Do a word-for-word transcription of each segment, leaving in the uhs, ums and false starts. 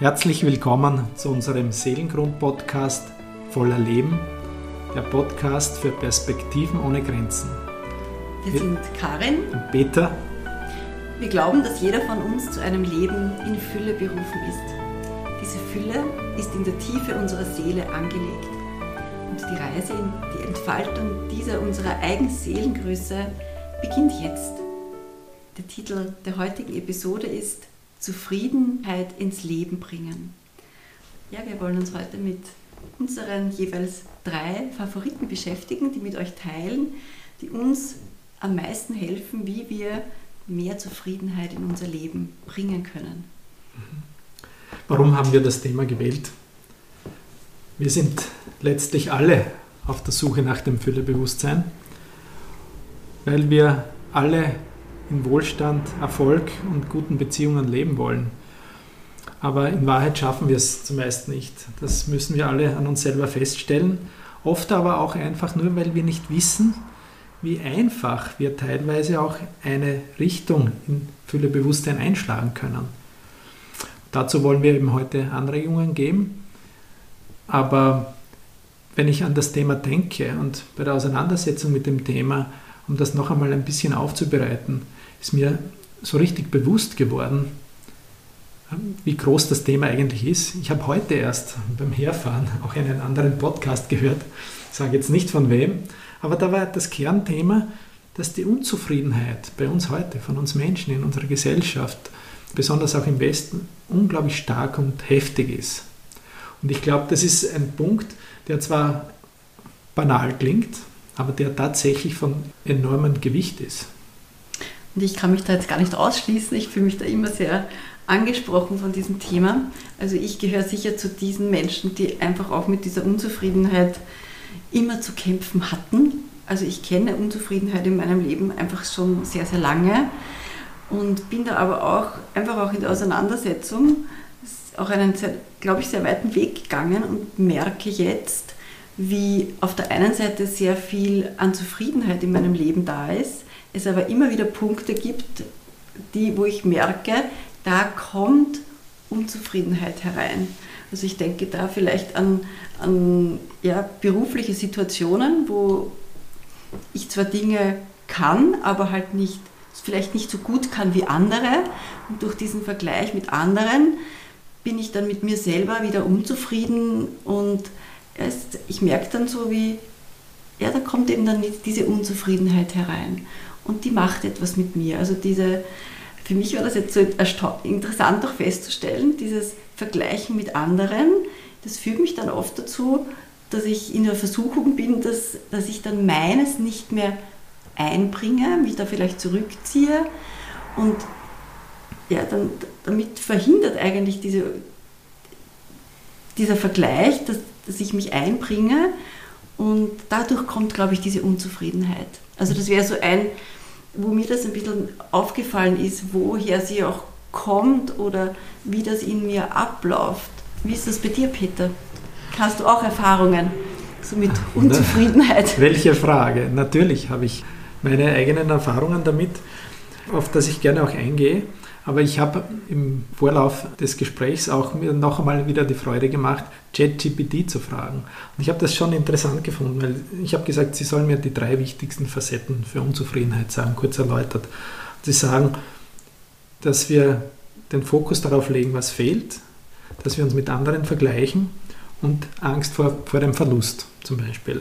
Herzlich willkommen zu unserem Seelengrund-Podcast Voller Leben, der Podcast für Perspektiven ohne Grenzen. Wir sind Karin und Peter. Wir glauben, dass jeder von uns zu einem Leben in Fülle berufen ist. Diese Fülle ist in der Tiefe unserer Seele angelegt. Und die Reise in die Entfaltung dieser unserer eigenen Seelengröße beginnt jetzt. Der Titel der heutigen Episode ist Zufriedenheit ins Leben bringen. Ja, wir wollen uns heute mit unseren jeweils drei Favoriten beschäftigen, die mit euch teilen, die uns am meisten helfen, wie wir mehr Zufriedenheit in unser Leben bringen können. Warum haben wir das Thema gewählt? Wir sind letztlich alle auf der Suche nach dem Füllebewusstsein, weil wir alle in Wohlstand, Erfolg und guten Beziehungen leben wollen. Aber in Wahrheit schaffen wir es zumeist nicht. Das müssen wir alle an uns selber feststellen. Oft aber auch einfach nur, weil wir nicht wissen, wie einfach wir teilweise auch eine Richtung in Füllebewusstsein einschlagen können. Dazu wollen wir eben heute Anregungen geben. Aber wenn ich an das Thema denke und bei der Auseinandersetzung mit dem Thema, um das noch einmal ein bisschen aufzubereiten, ist mir so richtig bewusst geworden, wie groß das Thema eigentlich ist. Ich habe heute erst beim Herfahren auch einen anderen Podcast gehört, ich sage jetzt nicht von wem, aber da war das Kernthema, dass die Unzufriedenheit bei uns heute, von uns Menschen in unserer Gesellschaft, besonders auch im Westen, unglaublich stark und heftig ist. Und ich glaube, das ist ein Punkt, der zwar banal klingt, aber der tatsächlich von enormem Gewicht ist. Und ich kann mich da jetzt gar nicht ausschließen, ich fühle mich da immer sehr angesprochen von diesem Thema. Also ich gehöre sicher zu diesen Menschen, die einfach auch mit dieser Unzufriedenheit immer zu kämpfen hatten. Also ich kenne Unzufriedenheit in meinem Leben einfach schon sehr, sehr lange und bin da aber auch einfach auch in der Auseinandersetzung auch einen, sehr, glaube ich, sehr weiten Weg gegangen und merke jetzt, wie auf der einen Seite sehr viel an Zufriedenheit in meinem Leben da ist, es aber immer wieder Punkte gibt, die, wo ich merke, da kommt Unzufriedenheit herein. Also ich denke da vielleicht an, an ja, berufliche Situationen, wo ich zwar Dinge kann, aber halt nicht, vielleicht nicht so gut kann wie andere. Und durch diesen Vergleich mit anderen bin ich dann mit mir selber wieder unzufrieden und erst, ich merke dann so wie, ja, da kommt eben dann diese Unzufriedenheit herein. Und die macht etwas mit mir. Also diese, für mich war das jetzt so interessant auch festzustellen, dieses Vergleichen mit anderen, das führt mich dann oft dazu, dass ich in der Versuchung bin, dass, dass ich dann meines nicht mehr einbringe, mich da vielleicht zurückziehe und ja, dann, damit verhindert eigentlich diese, dieser Vergleich, dass, dass ich mich einbringe und dadurch kommt, glaube ich, diese Unzufriedenheit. Also das wäre so ein, wo mir das ein bisschen aufgefallen ist, woher sie auch kommt oder wie das in mir abläuft. Wie ist das bei dir, Peter? Hast du auch Erfahrungen so mit Unzufriedenheit? Welche Frage? Natürlich habe ich meine eigenen Erfahrungen damit, auf das ich gerne auch eingehe. Aber ich habe im Vorlauf des Gesprächs auch mir noch einmal wieder die Freude gemacht, ChatGPT zu fragen. Und ich habe das schon interessant gefunden, weil ich habe gesagt, sie sollen mir die drei wichtigsten Facetten für Unzufriedenheit sagen, kurz erläutert. Sie sagen, dass wir den Fokus darauf legen, was fehlt, dass wir uns mit anderen vergleichen und Angst vor, vor dem Verlust zum Beispiel.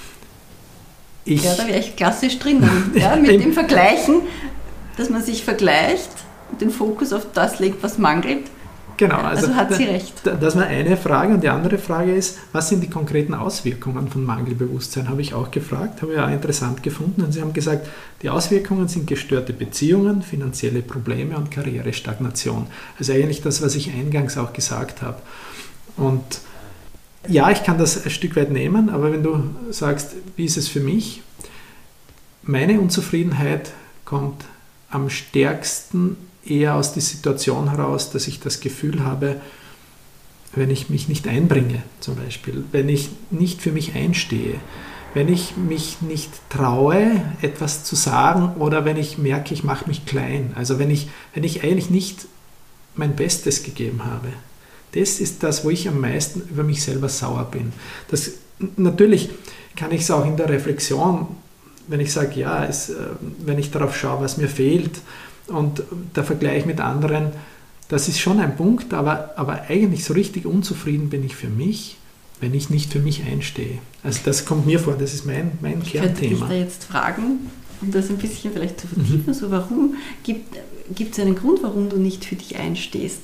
Ich, ja, da wäre ich klassisch drinnen, ja, mit dem Vergleichen, dass man sich vergleicht, den Fokus auf das legt, was mangelt. Genau, also, also hat sie recht. Das war eine Frage und die andere Frage ist, was sind die konkreten Auswirkungen von Mangelbewusstsein, habe ich auch gefragt, habe ich auch interessant gefunden und sie haben gesagt, die Auswirkungen sind gestörte Beziehungen, finanzielle Probleme und Karrierestagnation. Also eigentlich das, was ich eingangs auch gesagt habe. Und ja, ich kann das ein Stück weit nehmen, aber wenn du sagst, wie ist es für mich? Meine Unzufriedenheit kommt am stärksten eher aus der Situation heraus, dass ich das Gefühl habe, wenn ich mich nicht einbringe, zum Beispiel, wenn ich nicht für mich einstehe, wenn ich mich nicht traue, etwas zu sagen oder wenn ich merke, ich mache mich klein. Also wenn ich, wenn ich eigentlich nicht mein Bestes gegeben habe, das ist das, wo ich am meisten über mich selber sauer bin. Das, natürlich kann ich es auch in der Reflexion, wenn ich sage, ja, es, wenn ich darauf schaue, was mir fehlt und der Vergleich mit anderen, das ist schon ein Punkt, aber, aber eigentlich so richtig unzufrieden bin ich für mich, wenn ich nicht für mich einstehe. Also das kommt mir vor, das ist mein, mein ich Kernthema. Ich könnte dich da jetzt fragen, um das ein bisschen vielleicht zu vertiefen, mhm. so warum, gibt es einen Grund, warum du nicht für dich einstehst?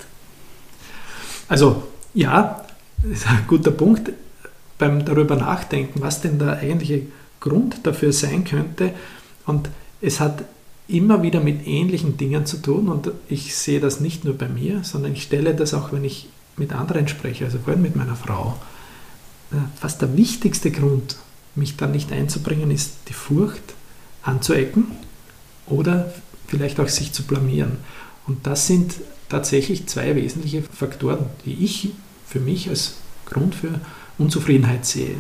Also ja, das ist ein guter Punkt, beim darüber nachdenken, was denn der eigentliche Grund dafür sein könnte. Und es hat immer wieder mit ähnlichen Dingen zu tun und ich sehe das nicht nur bei mir, sondern ich stelle das auch, wenn ich mit anderen spreche, also vor allem mit meiner Frau. Fast der wichtigste Grund, mich da nicht einzubringen, ist die Furcht anzuecken oder vielleicht auch sich zu blamieren. Und das sind tatsächlich zwei wesentliche Faktoren, die ich für mich als Grund für Unzufriedenheit sehe.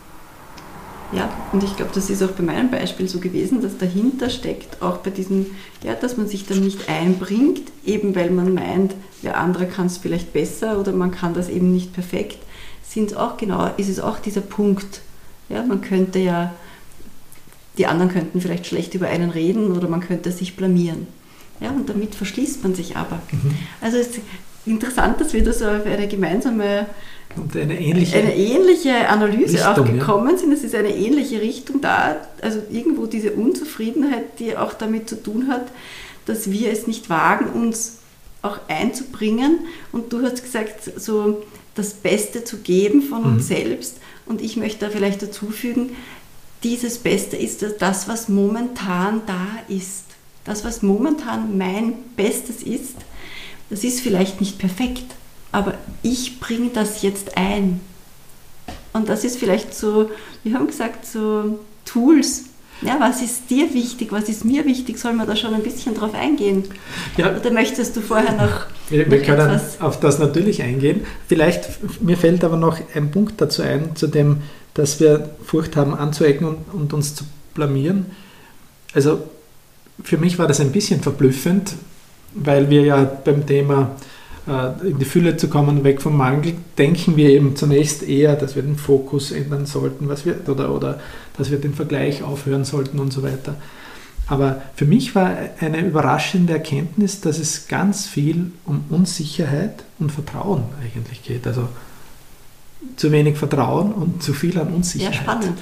Ja, und ich glaube, das ist auch bei meinem Beispiel so gewesen, dass dahinter steckt, auch bei diesem, ja, dass man sich dann nicht einbringt, eben weil man meint, der andere kann es vielleicht besser oder man kann das eben nicht perfekt, sind auch genau, ist es auch dieser Punkt. Ja, man könnte ja, die anderen könnten vielleicht schlecht über einen reden oder man könnte sich blamieren. Ja, und damit verschließt man sich aber. Mhm. Also es ist interessant, dass wir da so auf eine gemeinsame und eine ähnliche, eine ähnliche Analyse Richtung, auch gekommen ja. sind. Es ist eine ähnliche Richtung da, also irgendwo diese Unzufriedenheit, die auch damit zu tun hat, dass wir es nicht wagen, uns auch einzubringen. Und du hast gesagt, so das Beste zu geben von uns mhm. selbst. Und ich möchte da vielleicht dazu fügen, dieses Beste ist das, was momentan da ist. Das, was momentan mein Bestes ist, das ist vielleicht nicht perfekt, aber ich bringe das jetzt ein. Und das ist vielleicht so, wir haben gesagt, so Tools. Ja, was ist dir wichtig, was ist mir wichtig? Sollen wir da schon ein bisschen drauf eingehen? Ja. Oder möchtest du vorher noch, wir, noch wir können etwas? Auf das natürlich eingehen. Vielleicht, mir fällt aber noch ein Punkt dazu ein, zu dem, dass wir Furcht haben anzuecken und, und uns zu blamieren. Also für mich war das ein bisschen verblüffend, weil wir ja beim Thema äh, in die Fülle zu kommen, weg vom Mangel, denken wir eben zunächst eher, dass wir den Fokus ändern sollten, was wir, oder, oder dass wir den Vergleich aufhören sollten und so weiter. Aber für mich war eine überraschende Erkenntnis, dass es ganz viel um Unsicherheit und Vertrauen eigentlich geht. Also zu wenig Vertrauen und zu viel an Unsicherheit. Ja, spannend.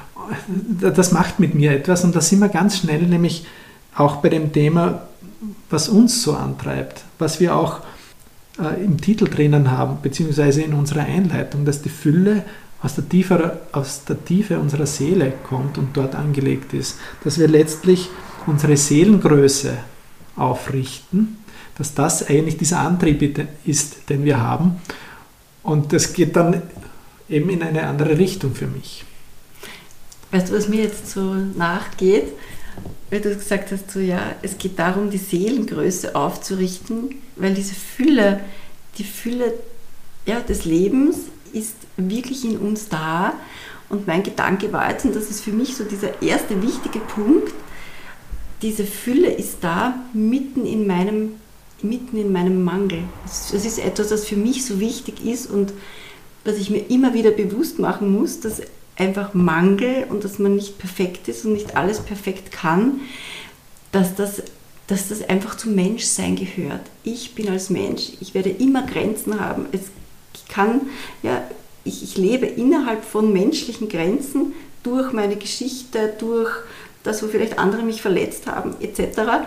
Das macht mit mir etwas und da sind wir ganz schnell nämlich auch bei dem Thema, was uns so antreibt, was wir auch äh, im Titel drinnen haben, beziehungsweise in unserer Einleitung, dass die Fülle aus der, Tiefe, aus der Tiefe unserer Seele kommt und dort angelegt ist, dass wir letztlich unsere Seelengröße aufrichten, dass das eigentlich dieser Antrieb ist, den wir haben und das geht dann eben in eine andere Richtung für mich. Weißt du, was mir jetzt so nachgeht? Weil du gesagt hast, so, ja, es geht darum, die Seelengröße aufzurichten, weil diese Fülle, die Fülle ja, des Lebens ist wirklich in uns da. Und mein Gedanke war jetzt, und das ist für mich so dieser erste wichtige Punkt, diese Fülle ist da mitten in meinem, mitten in meinem Mangel. Das ist etwas, das für mich so wichtig ist und was ich mir immer wieder bewusst machen muss, dass einfach Mangel und dass man nicht perfekt ist und nicht alles perfekt kann, dass das, dass das einfach zum Menschsein gehört. Ich bin als Mensch, ich werde immer Grenzen haben. Es kann, ja, ich, ich lebe innerhalb von menschlichen Grenzen durch meine Geschichte, durch das, wo vielleicht andere mich verletzt haben, et cetera.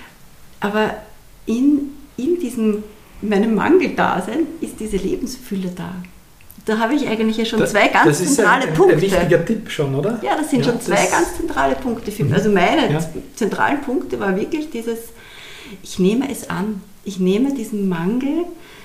Aber in, in diesem, meinem Mangeldasein ist diese Lebensfülle da. Da habe ich eigentlich ja schon das, zwei ganz das zentrale ist ein, Punkte. ein wichtiger Tipp schon, oder? Ja, das sind ja, schon zwei das ganz zentrale Punkte für mich. Also meine ja. zentralen Punkte war wirklich dieses, ich nehme es an. Ich nehme diesen Mangel,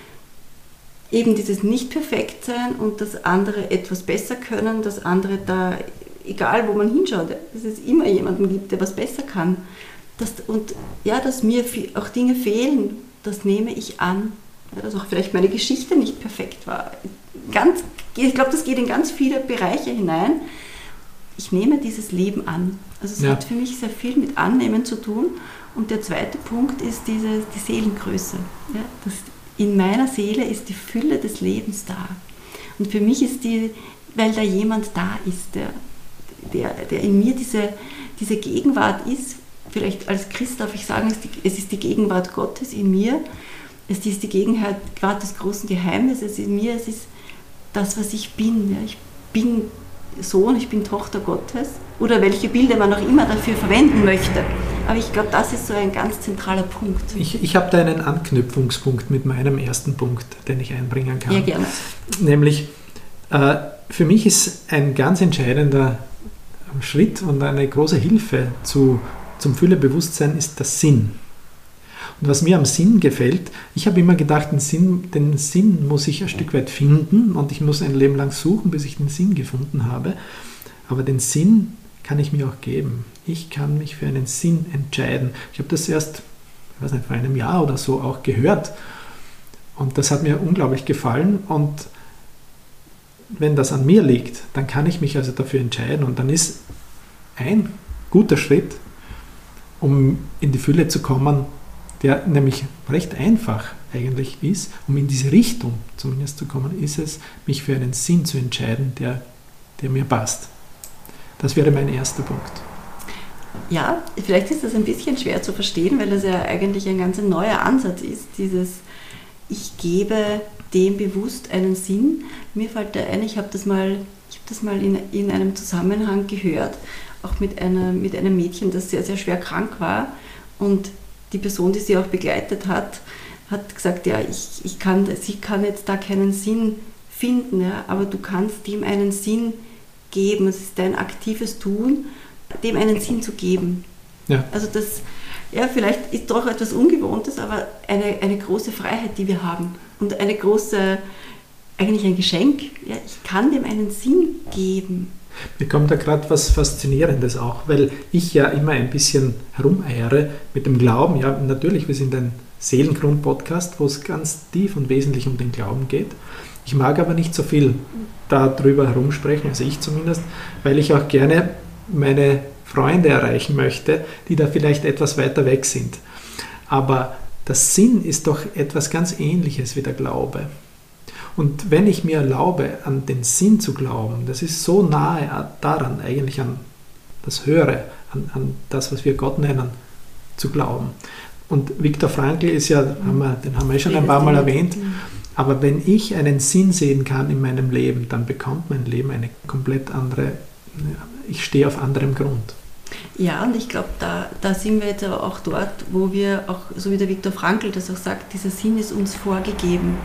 eben dieses Nicht-Perfekt-Sein und das andere etwas besser können, das andere da, egal wo man hinschaut, dass es immer jemanden gibt, der was besser kann. Das, und ja, dass mir auch Dinge fehlen, das nehme ich an. Ja, dass auch vielleicht meine Geschichte nicht perfekt war. Ganz, ich glaube, das geht in ganz viele Bereiche hinein. Ich nehme dieses Leben an. Also es ja. hat für mich sehr viel mit Annehmen zu tun. Und der zweite Punkt ist diese, die Seelengröße. Ja, dass in meiner Seele ist die Fülle des Lebens da. Und für mich ist die, weil da jemand da ist, der, der, der in mir diese, diese Gegenwart ist, vielleicht als Christ darf ich sagen, es ist die Gegenwart Gottes in mir, es ist die Gegenwart des großen Geheimnisses in mir, es ist das, was ich bin. Ja. Ich bin Sohn, ich bin Tochter Gottes oder welche Bilder man auch immer dafür verwenden möchte. Aber ich glaube, das ist so ein ganz zentraler Punkt. Ich, ich habe da einen Anknüpfungspunkt mit meinem ersten Punkt, den ich einbringen kann. Ja, gerne. Nämlich, äh, für mich ist ein ganz entscheidender Schritt und eine große Hilfe zu, zum Füllebewusstsein ist der Sinn. Und was mir am Sinn gefällt, ich habe immer gedacht, den Sinn, den Sinn muss ich ein Stück weit finden und ich muss ein Leben lang suchen, bis ich den Sinn gefunden habe. Aber den Sinn kann ich mir auch geben. Ich kann mich für einen Sinn entscheiden. Ich habe das erst, ich weiß nicht, vor einem Jahr oder so auch gehört und das hat mir unglaublich gefallen und wenn das an mir liegt, dann kann ich mich also dafür entscheiden und dann ist ein guter Schritt, um in die Fülle zu kommen, der nämlich recht einfach eigentlich ist, um in diese Richtung zumindest zu kommen, ist es, mich für einen Sinn zu entscheiden, der, der mir passt. Das wäre mein erster Punkt. Ja, vielleicht ist das ein bisschen schwer zu verstehen, weil das ja eigentlich ein ganz neuer Ansatz ist, dieses ich gebe dem bewusst einen Sinn. Mir fällt da ein, ich habe das mal, ich habe das mal in, in einem Zusammenhang gehört, auch mit, einer, mit einem Mädchen, das sehr, sehr schwer krank war und die Person, die sie auch begleitet hat, hat gesagt, ja, ich, ich kann, sie kann jetzt da keinen Sinn finden, ja, aber du kannst dem einen Sinn geben. Es ist dein aktives Tun, dem einen Sinn zu geben. Ja. Also das, ja, vielleicht ist doch etwas Ungewohntes, aber eine, eine große Freiheit, die wir haben und eine große, eigentlich ein Geschenk. Ja, ich kann dem einen Sinn geben. Mir kommt da gerade was Faszinierendes auch, weil ich ja immer ein bisschen herumeiere mit dem Glauben. Ja, natürlich, wir sind ein Seelengrund-Podcast, wo es ganz tief und wesentlich um den Glauben geht. Ich mag aber nicht so viel darüber herumsprechen, also ich zumindest, weil ich auch gerne meine Freunde erreichen möchte, die da vielleicht etwas weiter weg sind. Aber der Sinn ist doch etwas ganz Ähnliches wie der Glaube. Und wenn ich mir erlaube, an den Sinn zu glauben, das ist so nahe daran, eigentlich an das Höhere, an, an das, was wir Gott nennen, zu glauben. Und Viktor Frankl ist ja, haben wir, den haben wir schon ein paar Mal erwähnt, aber wenn ich einen Sinn sehen kann in meinem Leben, dann bekommt mein Leben eine komplett andere, ich stehe auf anderem Grund. Ja, und ich glaube, da, da sind wir jetzt aber auch dort, wo wir auch, so wie der Viktor Frankl das auch sagt, dieser Sinn ist uns vorgegeben.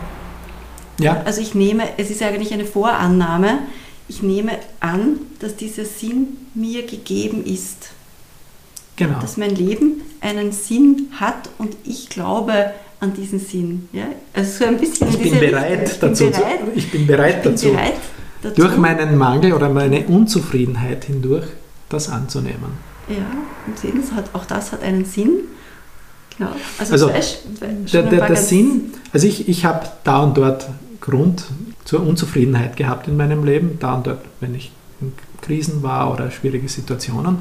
Ja. Also ich nehme, es ist eigentlich eine Vorannahme, ich nehme an, dass dieser Sinn mir gegeben ist. Genau. Dass mein Leben einen Sinn hat und ich glaube an diesen Sinn. Ja? Also so ein bisschen ich, bin bereit ich, dazu, bin bereit, ich bin bereit ich bin dazu, bereit dazu, durch meinen Mangel oder meine Unzufriedenheit hindurch das anzunehmen. Ja, und sehen, das hat, auch das hat einen Sinn. Genau. Also, also das der, der, der Sinn, also ich, ich habe da und dort Grund zur Unzufriedenheit gehabt in meinem Leben, da und dort, wenn ich in Krisen war oder schwierige Situationen.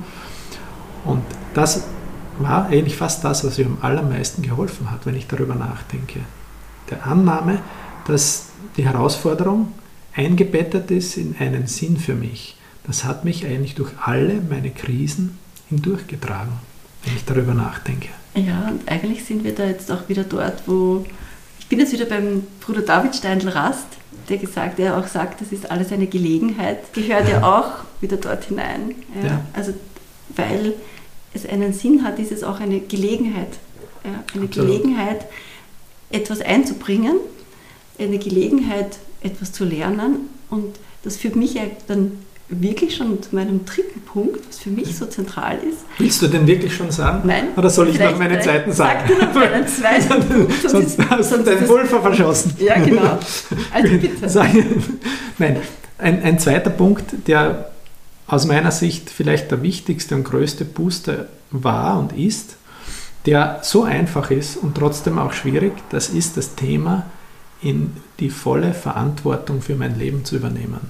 Und das war eigentlich fast das, was mir am allermeisten geholfen hat, wenn ich darüber nachdenke. Der Annahme, dass die Herausforderung eingebettet ist in einen Sinn für mich. Das hat mich eigentlich durch alle meine Krisen hindurchgetragen, wenn ich darüber nachdenke. Ja, und eigentlich sind wir da jetzt auch wieder dort, wo, ich bin jetzt wieder beim Bruder David Steindl-Rast, der gesagt, der auch sagt, das ist alles eine Gelegenheit, gehört ja auch wieder dort hinein. Ja. Ja. Also, weil es einen Sinn hat, ist es auch eine Gelegenheit. Ja, eine Absolut. Gelegenheit, etwas einzubringen, eine Gelegenheit, etwas zu lernen. Und das führt mich ja dann wirklich schon zu meinem dritten Punkt, was für mich so zentral ist. Willst du den wirklich schon sagen? Nein. Oder soll ich noch meinen zweiten sagen? Sag du noch meinen zweiten Punkt. Sonst hast du deinen Pulver verschossen. Ja, genau. Also bitte. Nein, ein, ein zweiter Punkt, der aus meiner Sicht vielleicht der wichtigste und größte Booster war und ist, der so einfach ist und trotzdem auch schwierig, das ist das Thema, in die volle Verantwortung für mein Leben zu übernehmen.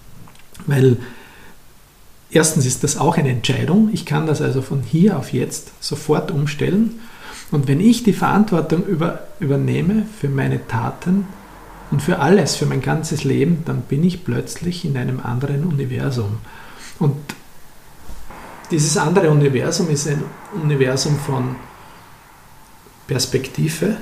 Weil erstens ist das auch eine Entscheidung, ich kann das also von hier auf jetzt sofort umstellen Und wenn ich die Verantwortung über, übernehme für meine Taten und für alles, für mein ganzes Leben, dann bin ich plötzlich in einem anderen Universum. Und dieses andere Universum ist ein Universum von Perspektive,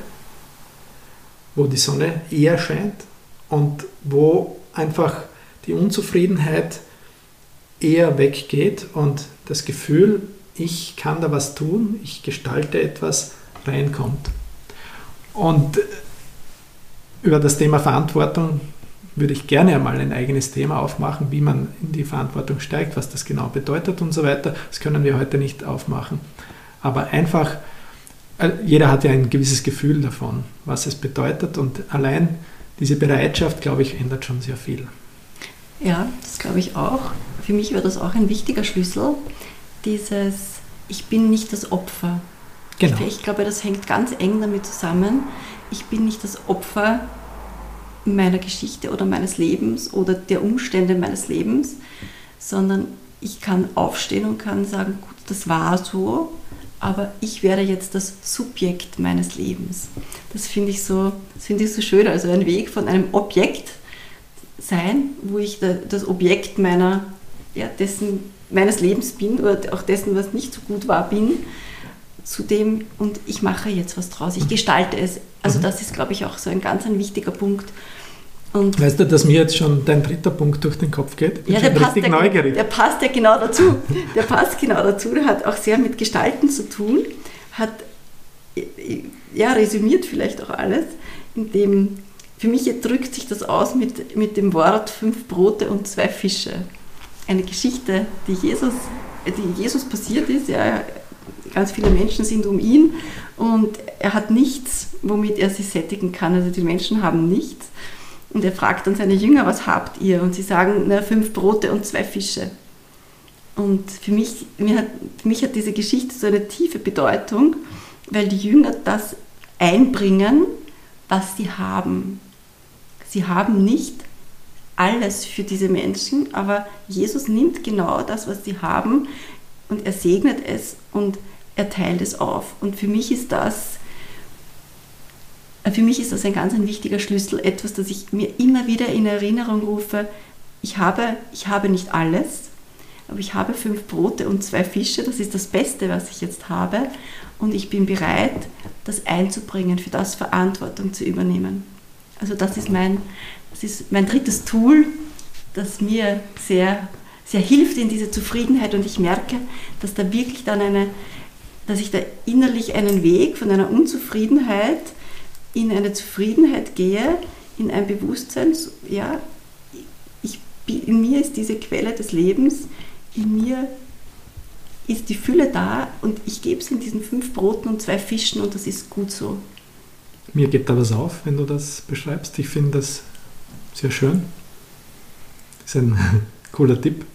wo die Sonne eher scheint und wo einfach die Unzufriedenheit eher weggeht und das Gefühl, ich kann da was tun, ich gestalte etwas, reinkommt. Und über das Thema Verantwortung würde ich gerne einmal ein eigenes Thema aufmachen, wie man in die Verantwortung steigt, was das genau bedeutet und so weiter. Das können wir heute nicht aufmachen. Aber einfach, jeder hat ja ein gewisses Gefühl davon, was es bedeutet, und allein diese Bereitschaft, glaube ich, ändert schon sehr viel. Ja, das glaube ich auch. Für mich wäre das auch ein wichtiger Schlüssel, dieses ich bin nicht das Opfer. Genau. Ich, ich glaube, das hängt ganz eng damit zusammen. Ich bin nicht das Opfer meiner Geschichte oder meines Lebens oder der Umstände meines Lebens, sondern ich kann aufstehen und kann sagen, gut, das war so, aber ich werde jetzt das Subjekt meines Lebens. Das finde ich so, das finde ich so schön, also ein Weg von einem Objekt sein, wo ich das Objekt meiner, ja, dessen, meines Lebens bin oder auch dessen, was nicht so gut war, bin, zu dem, und ich mache jetzt was draus, ich gestalte es. Also das ist, glaube ich, auch so ein ganz ein wichtiger Punkt. Und weißt du, dass mir jetzt schon dein dritter Punkt durch den Kopf geht? Ich bin ja, der schon passt, richtig der, neugierig. der passt ja genau dazu. Der passt genau dazu. Der hat auch sehr mit Gestalten zu tun. Hat, ja, resümiert vielleicht auch alles. Indem, für mich drückt sich das aus mit, mit dem Wort fünf Brote und zwei Fische. Eine Geschichte, die Jesus, die Jesus passiert ist. Ja, ganz viele Menschen sind um ihn und er hat nichts, womit er sie sättigen kann. Also die Menschen haben nichts. Und er fragt dann seine Jünger, was habt ihr? Und sie sagen, na, fünf Brote und zwei Fische. Und für mich, mir hat, für mich hat diese Geschichte so eine tiefe Bedeutung, weil die Jünger das einbringen, was sie haben. Sie haben nicht alles für diese Menschen, aber Jesus nimmt genau das, was sie haben, und er segnet es und er teilt es auf. Und für mich ist das Für mich ist das ein ganz ein wichtiger Schlüssel, etwas, das ich mir immer wieder in Erinnerung rufe. Ich habe, ich habe nicht alles, aber ich habe fünf Brote und zwei Fische, das ist das Beste, was ich jetzt habe, und ich bin bereit, das einzubringen, für das Verantwortung zu übernehmen. Also das ist mein, das ist mein drittes Tool, das mir sehr, sehr hilft in diese Zufriedenheit, und ich merke, dass da wirklich dann eine, dass ich da innerlich einen Weg von einer Unzufriedenheit in eine Zufriedenheit gehe, in ein Bewusstsein, ja, ich, in mir ist diese Quelle des Lebens, in mir ist die Fülle da, und ich gebe es in diesen fünf Broten und zwei Fischen, und das ist gut so. Mir geht da was auf, wenn du das beschreibst. Ich finde das sehr schön. Das ist ein cooler Tipp.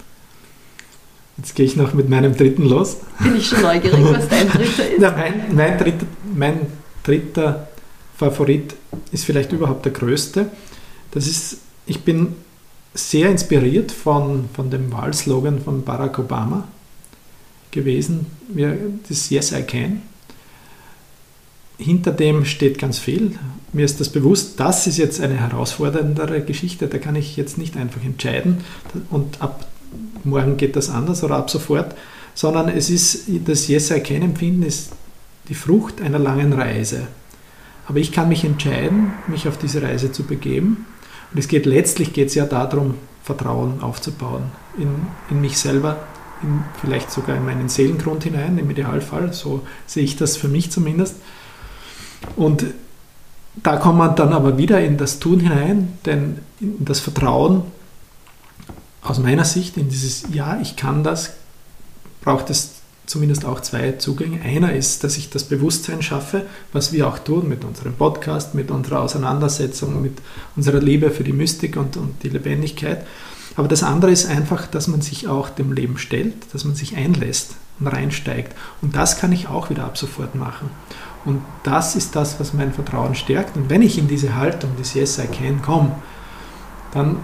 Jetzt gehe ich noch mit meinem dritten los. Bin ich schon neugierig, was dein dritter ist? Ja, mein, mein, dritter, mein dritter Favorit ist vielleicht überhaupt der größte. Das ist, ich bin sehr inspiriert von, von dem Wahlslogan von Barack Obama gewesen, das Yes, I Can. Hinter dem steht ganz viel. Mir ist das bewusst, das ist jetzt eine herausforderndere Geschichte, da kann ich jetzt nicht einfach entscheiden und ab morgen geht das anders oder ab sofort, sondern es ist, das Yes, I Can empfinden ist die Frucht einer langen Reise. Aber ich kann mich entscheiden, mich auf diese Reise zu begeben. Und es geht letztlich geht es ja darum, Vertrauen aufzubauen in, in mich selber, in, vielleicht sogar in meinen Seelengrund hinein, im Idealfall. So sehe ich das für mich zumindest. Und da kommt man dann aber wieder in das Tun hinein, denn in das Vertrauen, aus meiner Sicht, in dieses Ja, ich kann das, braucht es zumindest auch zwei Zugänge. Einer ist, dass ich das Bewusstsein schaffe, was wir auch tun mit unserem Podcast, mit unserer Auseinandersetzung, mit unserer Liebe für die Mystik und, und die Lebendigkeit. Aber das andere ist einfach, dass man sich auch dem Leben stellt, dass man sich einlässt und reinsteigt. Und das kann ich auch wieder ab sofort machen. Und das ist das, was mein Vertrauen stärkt. Und wenn ich in diese Haltung des Yes, I Can komme, dann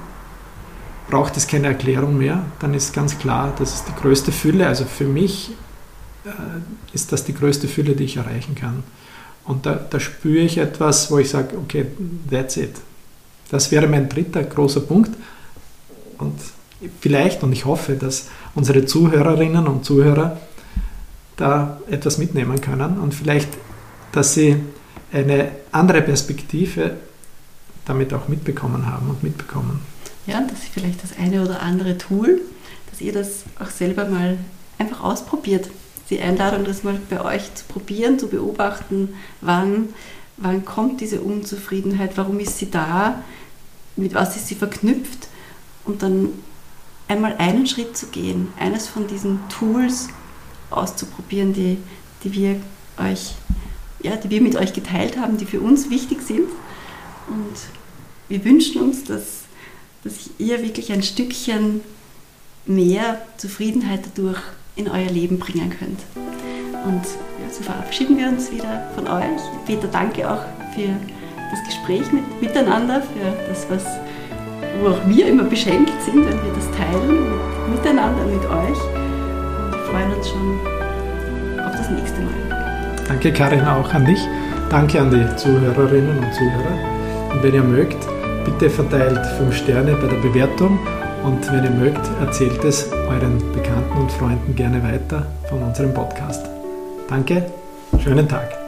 braucht es keine Erklärung mehr. Dann ist ganz klar, das ist die größte Fülle. Also für mich äh, ist das die größte Fülle, die ich erreichen kann. Und da, da spüre ich etwas, wo ich sage, okay, that's it. Das wäre mein dritter großer Punkt. Und vielleicht, und ich hoffe, dass unsere Zuhörerinnen und Zuhörer da etwas mitnehmen können und vielleicht, dass sie eine andere Perspektive damit auch mitbekommen haben und mitbekommen. Ja, dass sie vielleicht das eine oder andere Tool, dass ihr das auch selber mal einfach ausprobiert. Die Einladung, das mal bei euch zu probieren, zu beobachten, wann, wann kommt diese Unzufriedenheit, warum ist sie da, mit was ist sie verknüpft und dann einmal einen Schritt zu gehen, eines von diesen Tools auszuprobieren, die, die wir euch, ja, die wir mit euch geteilt haben, die für uns wichtig sind. Und wir wünschen uns, dass, dass ihr wirklich ein Stückchen mehr Zufriedenheit dadurch in euer Leben bringen könnt. Und ja, so verabschieden wir uns wieder von euch. Peter, danke auch für das Gespräch mit, miteinander, für das, was, wo auch wir immer beschenkt sind, wenn wir das teilen, mit, miteinander, mit euch. Und wir freuen uns schon auf das nächste Mal. Danke, Karin, auch an dich. Danke an die Zuhörerinnen und Zuhörer. Und wenn ihr mögt, bitte verteilt fünf Sterne bei der Bewertung. Und wenn ihr mögt, erzählt es euren Bekannten und Freunden gerne weiter von unserem Podcast. Danke, schönen Tag.